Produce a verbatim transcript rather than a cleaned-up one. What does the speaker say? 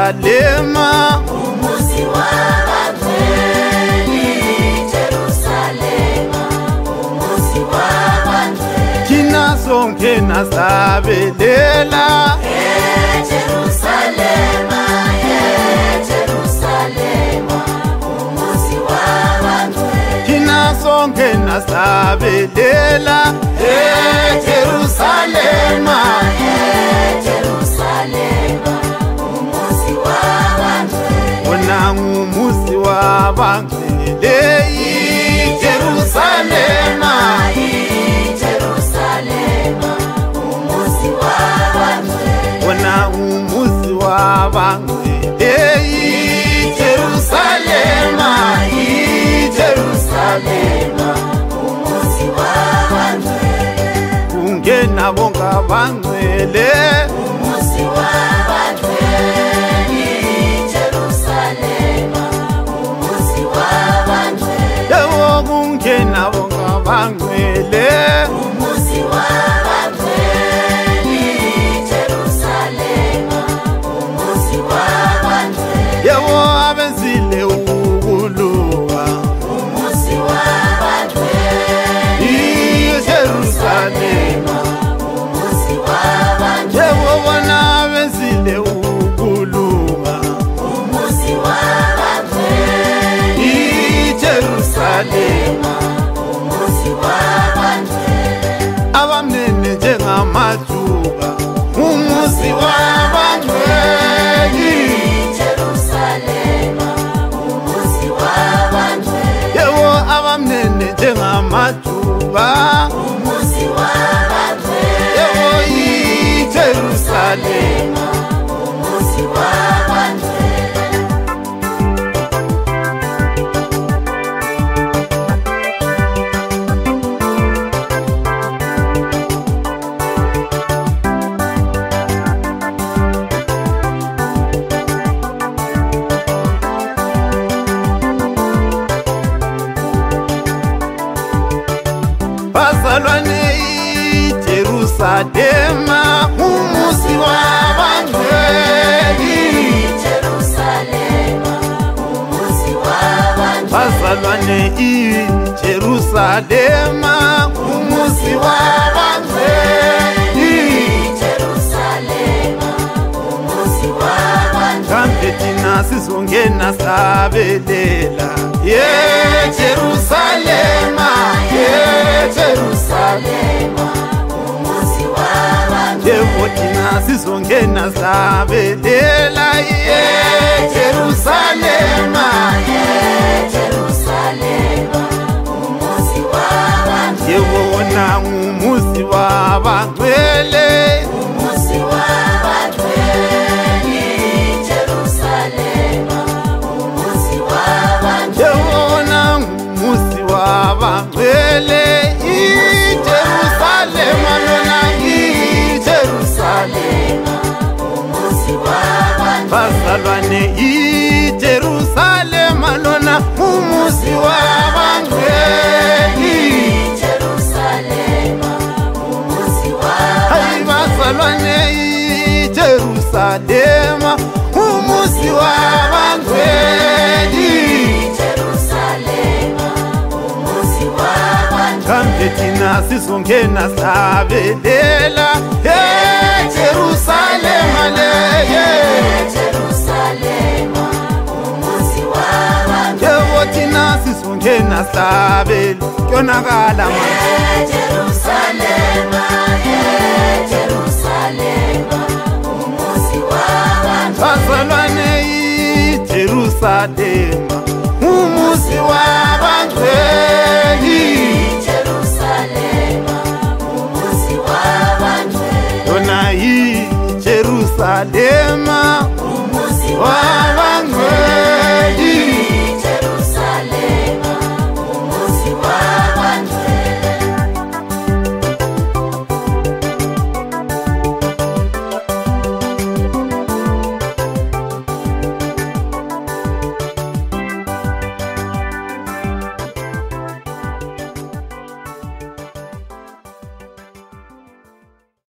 Jerusalema, umuzi w'abantweli, Jerusalema, umuzi w'abantweli. Kina sonke nasabelela, Eh, Jerusalema, eh, Jerusalema, umuzi w'abantweli. kina sonke nasabelela, eh Jerusalema, Eh, Jerusalema, umuzi w'abantweli. wona ngumuzi wabangcwele Jerusalema, Jerusalema, umuzi w'abantweli. wona ngumuzi wabangcwele Jerusalema, Jerusalema, Umuzi w'abantweli. kungena bonga bangcwele, Umuzi w'abantweli, Jerusalema, umuzi w'abantweli. yewo kungena bonga bangcwele, Umuzi w'abantweli, Jerusalema, umuzi w'abantweli. yewo abenzile ukuluka Umuzi w'abantweli, Jerusalema, umuzi w'abantweli. yewo bona abenzile ukuluka Umuzi w'abantweli, Jerusalema, umuzi w'abantweli. abamnene njengamajuba umuzi wabangcwele, Jerusalema, umuzi w'abantweli. yewo abamnene njengamajuba, Umuzi w'abantweli, yewo Jerusalema, umuzi w'abantweli. bazalwane Jerusalema, umuzi wabangcwele, Jerusalema, umuzi w'abantweli. bazalwane Jerusalema, umuzi wabangcwele, Jerusalema, umuzi w'abantweli. kambe thina sizongena sabelela, ye Jerusalema, ye Jerusalema, Umuzi w'abantweli. yewo thina sizongena sabelela, ye Jerusalema, Jerusalema, umuzi w'abantweli. yewo wona ngumuzi wabangcwele, Umuzi w'abantweli, Jerusalema, umuzi w'abantweli. yewo wona ngumuzi wabangcwele, Jerusalema lona Jerusalema, Umuzi w'abantweli. bazalwane Jerusalema lona umuzi wabangcwele, Jerusalema, umuzi hayi w'abantweli. bazalwane Jerusalema, umuzi wabangcwele, Jerusalema, umuzi w'abantweli. kambe thina sizongena sabelela, ye Jerusalema leye, Jerusalema, umuzi w'abantweli. yewo thina sizongena sabela, kyonakala manje. Jerusalema, Jerusalema, umuzi w'abantweli. bazalwane Jerusalema, umuzi wabangcwele, Jerusalema, umuzi w'abantweli. yona Jerusalema, Umuzi wabangcwele, Jerusalema, umuzi w'abantweli.